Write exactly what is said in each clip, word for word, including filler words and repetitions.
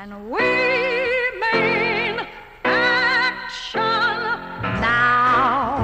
And we mean action now.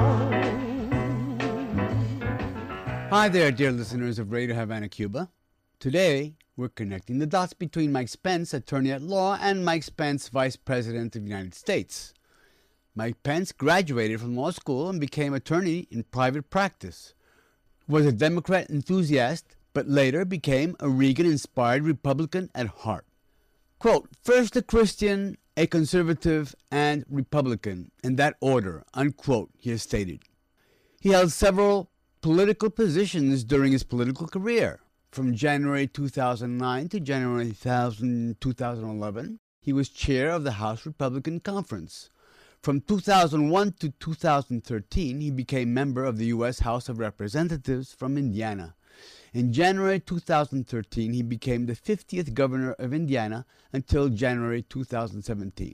Hi there, dear listeners of Radio Havana, Cuba. Today, we're connecting the dots between Mike Pence, attorney at law, and Mike Pence, Vice President of the United States. Mike Pence graduated from law school and became attorney in private practice. Was a Democrat enthusiast, but later became a Reagan-inspired Republican at heart. Quote, first a Christian, a conservative, and Republican, in that order, unquote, he has stated. He held several political positions during his political career. From January two thousand nine to January two thousand eleven, he was chair of the House Republican Conference. From two thousand one to two thousand thirteen, he became member of the U S House of Representatives from Indiana. In January two thousand thirteen, he became the fiftieth governor of Indiana until January two thousand seventeen.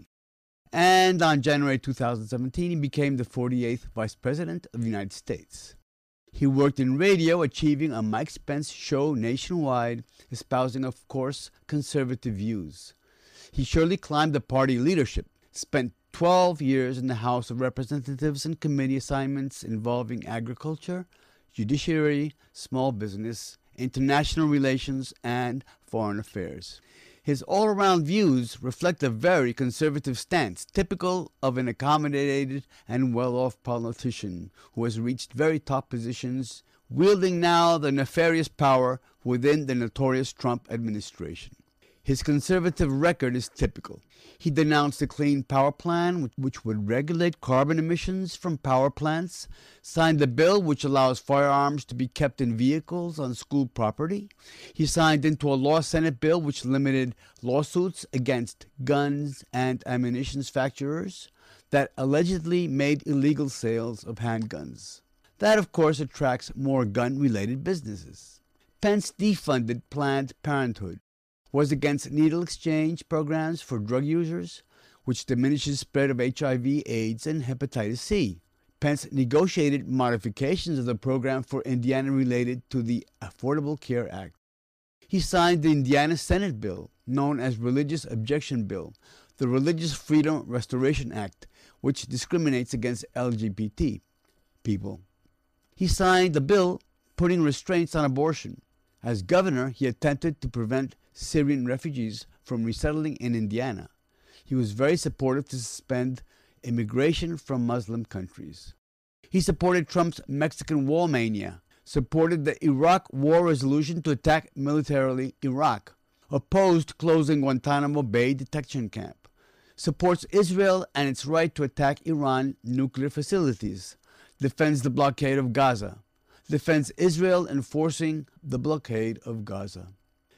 And on January two thousand seventeen, he became the forty-eighth Vice President of the United States. He worked in radio, achieving a Mike Pence show nationwide, espousing, of course, conservative views. He surely climbed the party leadership, spent twelve years in the House of Representatives and committee assignments involving agriculture, judiciary, small business, international relations, and foreign affairs. His all-around views reflect a very conservative stance, typical of an accommodated and well-off politician who has reached very top positions, wielding now the nefarious power within the notorious Trump administration. His conservative record is typical. He denounced the Clean Power Plan, which would regulate carbon emissions from power plants, signed the bill which allows firearms to be kept in vehicles on school property. He signed into a law Senate bill which limited lawsuits against guns and ammunition manufacturers that allegedly made illegal sales of handguns. That, of course, attracts more gun-related businesses. Pence defunded Planned Parenthood, was against needle exchange programs for drug users, which diminishes spread of H I V, AIDS, and hepatitis C. Pence negotiated modifications of the program for Indiana related to the Affordable Care Act. He signed the Indiana Senate bill, known as Religious Objection Bill, the Religious Freedom Restoration Act, which discriminates against L G B T people. He signed the bill putting restraints on abortion. As governor, he attempted to prevent Syrian refugees from resettling in Indiana. He was very supportive to suspend immigration from Muslim countries. He supported Trump's Mexican wall mania, supported the Iraq war resolution to attack militarily Iraq, opposed closing Guantanamo Bay detention camp, supports Israel and its right to attack Iran nuclear facilities, defends the blockade of Gaza, defends Israel enforcing the blockade of Gaza.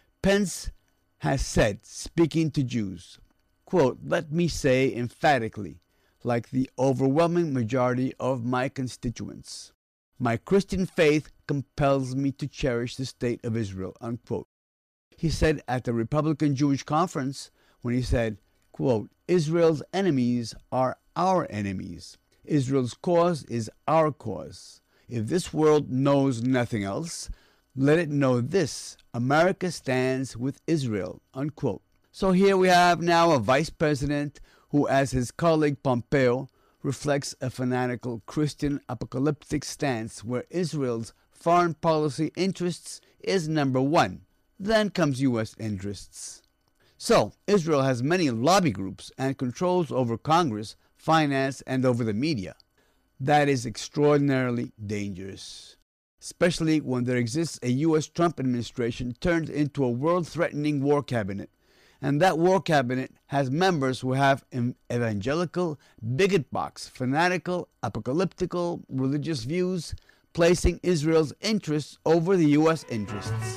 Pence has said, speaking to Jews, quote, let me say emphatically, like the overwhelming majority of my constituents, my Christian faith compels me to cherish the state of Israel, unquote. He said at the Republican Jewish Conference when he said, quote, Israel's enemies are our enemies. Israel's cause is our cause. If this world knows nothing else, let it know this, America stands with Israel, unquote. So here we have now a vice president who, as his colleague Pompeo, reflects a fanatical Christian apocalyptic stance where Israel's foreign policy interests is number one. Then comes U S interests. So, Israel has many lobby groups and controls over Congress, finance, and over the media. That is extraordinarily dangerous, especially when there exists a U S Trump administration turned into a world-threatening war cabinet. And that war cabinet has members who have evangelical, bigot box, fanatical, apocalyptical, religious views, placing Israel's interests over the U S interests.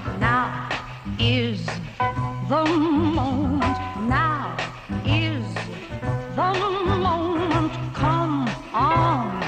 Now is the moment. Now is the moment. Come on.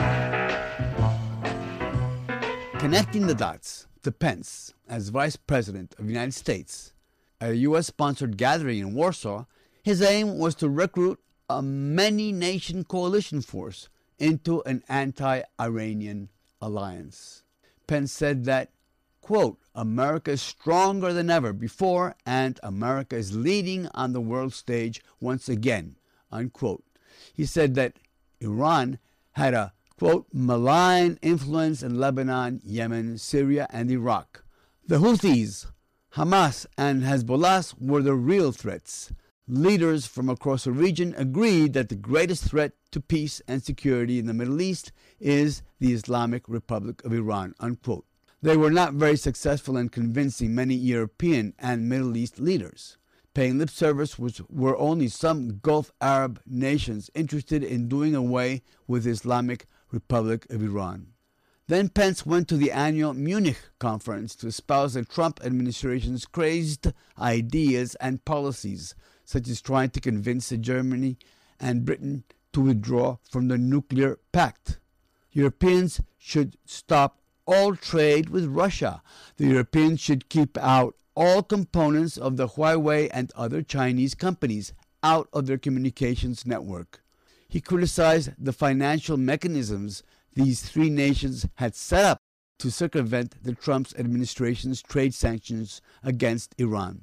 Connecting the dots to Pence as Vice President of the United States, a U S-sponsored gathering in Warsaw, his aim was to recruit a many-nation coalition force into an anti-Iranian alliance. Pence said that, quote, America is stronger than ever before, and America is leading on the world stage once again, unquote. He said that Iran had a, quote, malign influence in Lebanon, Yemen, Syria, and Iraq. The Houthis, Hamas, and Hezbollah were the real threats. Leaders from across the region agreed that the greatest threat to peace and security in the Middle East is the Islamic Republic of Iran, unquote. They were not very successful in convincing many European and Middle East leaders. Paying lip service was, were only some Gulf Arab nations interested in doing away with the Islamic Republic of Iran. Then Pence went to the annual Munich conference to espouse the Trump administration's crazed ideas and policies, such as trying to convince Germany and Britain to withdraw from the nuclear pact. Europeans should stop all trade with Russia. The Europeans should keep out all components of the Huawei and other Chinese companies out of their communications network. He criticized the financial mechanisms these three nations had set up to circumvent the Trump administration's trade sanctions against Iran.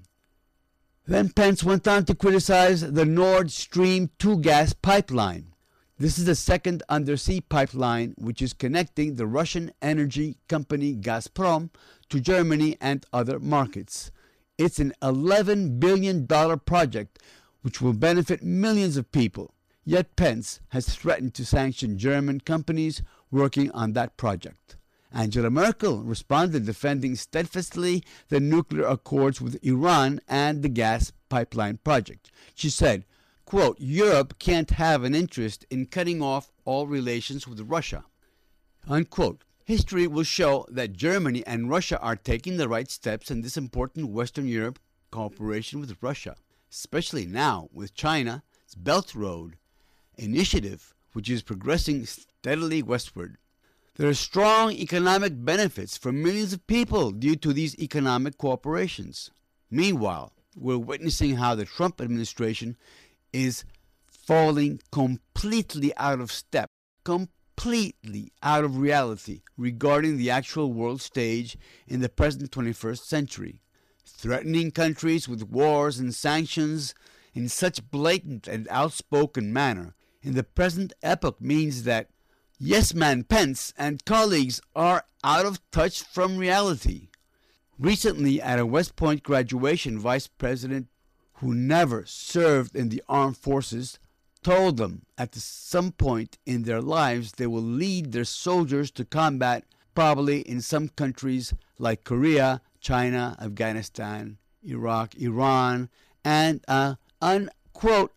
Then Pence went on to criticize the Nord Stream two gas pipeline. This is the second undersea pipeline which is connecting the Russian energy company Gazprom to Germany and other markets. It's an eleven billion dollars project which will benefit millions of people. Yet Pence has threatened to sanction German companies working on that project. Angela Merkel responded, defending steadfastly the nuclear accords with Iran and the gas pipeline project. She said, quote, Europe can't have an interest in cutting off all relations with Russia, unquote. History will show that Germany and Russia are taking the right steps in this important Western Europe cooperation with Russia, especially now with China's Belt Road initiative, which is progressing steadily westward. There are strong economic benefits for millions of people due to these economic cooperations. Meanwhile, we're witnessing how the Trump administration is falling completely out of step, completely out of reality regarding the actual world stage in the present twenty-first century, threatening countries with wars and sanctions in such blatant and outspoken manner in the present epoch means that yes-man Pence and colleagues are out of touch from reality. Recently, at a West Point graduation, Vice President, who never served in the armed forces, told them at some point in their lives they will lead their soldiers to combat, probably in some countries like Korea, China, Afghanistan, Iraq, Iran, and a unquote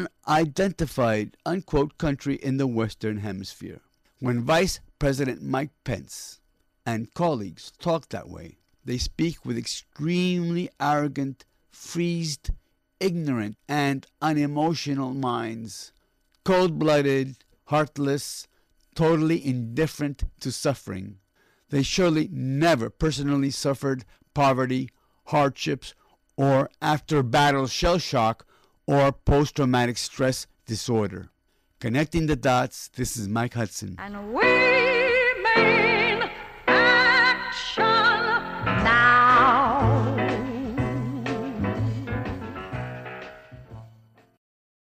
unidentified unquote country in the Western Hemisphere. When Vice President Mike Pence and colleagues talk that way, they speak with extremely arrogant, freezed, ignorant, and unemotional minds, cold-blooded, heartless, totally indifferent to suffering. They surely never personally suffered poverty, hardships, or after-battle shell shock or post-traumatic stress disorder. Connecting the dots, this is Mike Hudson. And we men